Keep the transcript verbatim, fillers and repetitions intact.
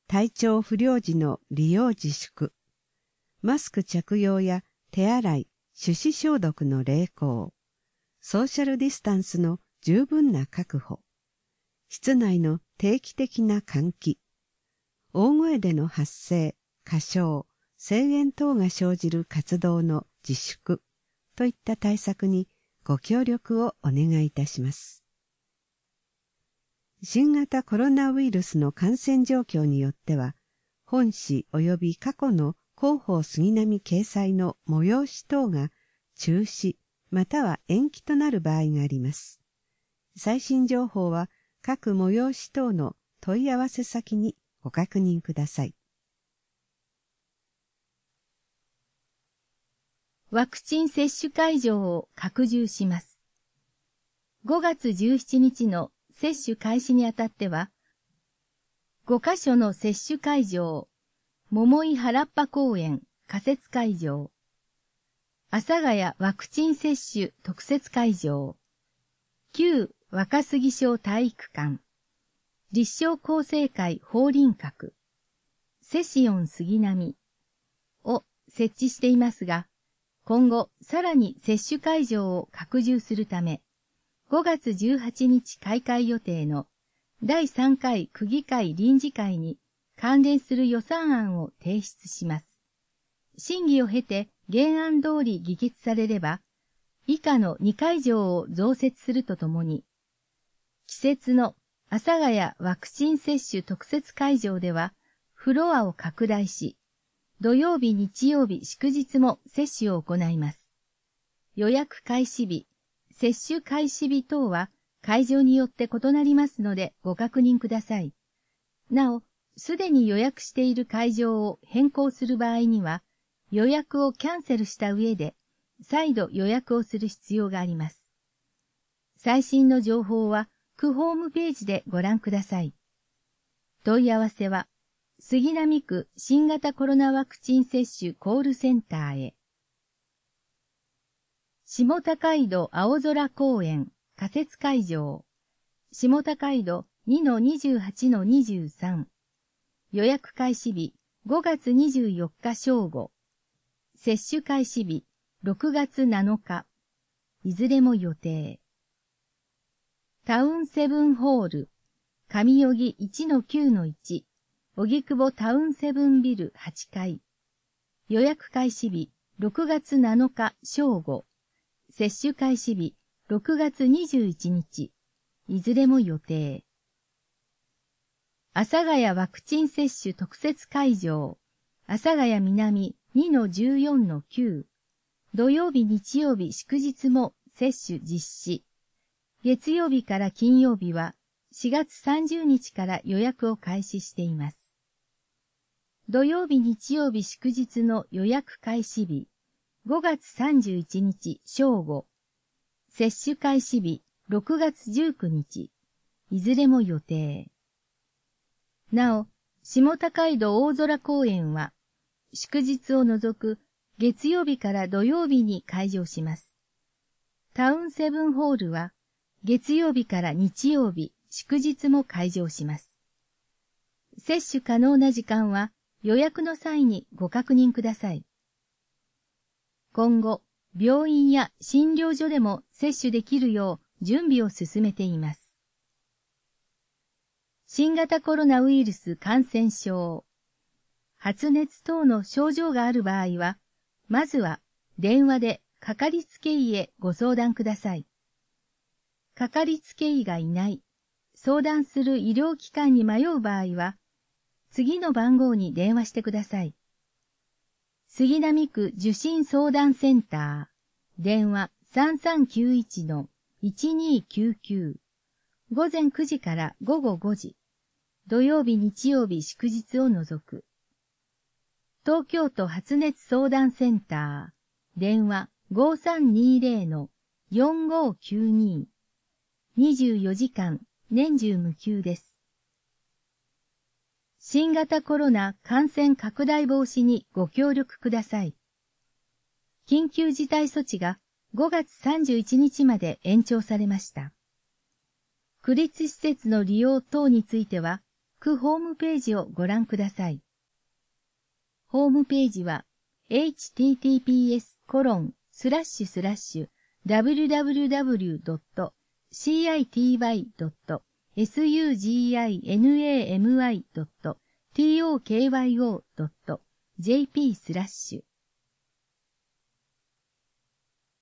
体調不良時の利用自粛、マスク着用や手洗い、手指消毒の励行、ソーシャルディスタンスの十分な確保、室内の定期的な換気、大声での発声、歌唱、声援等が生じる活動の自粛といった対策にご協力をお願いいたします。新型コロナウイルスの感染状況によっては、本誌及び過去の広報杉並掲載の催し等が中止または延期となる場合があります。最新情報は各催し等の問い合わせ先にご確認ください。 ワクチン接種会場を拡充します。ごがつじゅうしちにちの接種開始にあたっては、ごかしょの接種会場、桃井原っぱ公園仮設会場、阿佐ヶ谷ワクチン接種特設会場、旧若杉小体育館、立正厚生会法輪閣、セシオン杉並を設置していますが、今後さらに接種会場を拡充するため、ごがつじゅうはちにち開会予定のだいさんかい区議会臨時会に関連する予算案を提出します。審議を経て原案通り議決されれば、以下のにかいじょうを増設するとともに、季節の阿佐ヶ谷ワクチン接種特設会場ではフロアを拡大し、土曜日、日曜日、祝日も接種を行います。予約開始日、接種開始日等は会場によって異なりますのでご確認ください。なお、すでに予約している会場を変更する場合には、予約をキャンセルした上で、再度予約をする必要があります。最新の情報は、区ホームページでご覧ください。問い合わせは、杉並区新型コロナワクチン接種コールセンターへ。下高井戸青空公園仮設会場、下高井戸 にのにじゅうはちのにじゅうさん、予約開始日ごがつにじゅうよっか正午、接種開始日ろくがつなのか、いずれも予定。タウンセブンホール、上荻 いちのきゅうのいち、荻窪タウンセブンビルはちかい。予約開始日ろくがつなのか正午。接種開始日ろくがつにじゅういちにち。いずれも予定。阿佐ヶ谷ワクチン接種特設会場。阿佐ヶ谷南 にのじゅうよんのきゅう。土曜日、日曜日、祝日も接種実施。月曜日から金曜日はしがつさんじゅうにちから予約を開始しています。土曜日、日曜日、祝日の予約開始日、ごがつさんじゅういちにち正午、接種開始日、ろくがつじゅうくにち、いずれも予定。なお、下高井戸大空公園は、祝日を除く月曜日から土曜日に開場します。タウンセブンホールは、月曜日から日曜日、祝日も開場します。接種可能な時間は、予約の際にご確認ください。今後、病院や診療所でも接種できるよう準備を進めています。新型コロナウイルス感染症、発熱等の症状がある場合は、まずは電話でかかりつけ医へご相談ください。かかりつけ医がいない、相談する医療機関に迷う場合は、次の番号に電話してください。杉並区受診相談センター、電話 さんさんきゅういちのいちにきゅうきゅう、午前くじから午後ごじ、土曜日日曜日祝日を除く。東京都発熱相談センター、電話 ごさんにぜろのよんごきゅうに、にじゅうよじかん年中無休です。新型コロナ感染拡大防止にご協力ください。緊急事態措置がごがつさんじゅういちにちまで延長されました。区立施設の利用等については、 区ホームページをご覧ください。ホームページは エイチティーティーピーエスコロンスラッシュスラッシュダブリュダブリュダブリュドットシーアイティーワイドットエスユージーアイエヌエーエムアイドットティーオーケーワイオードットジェーピースラッシュ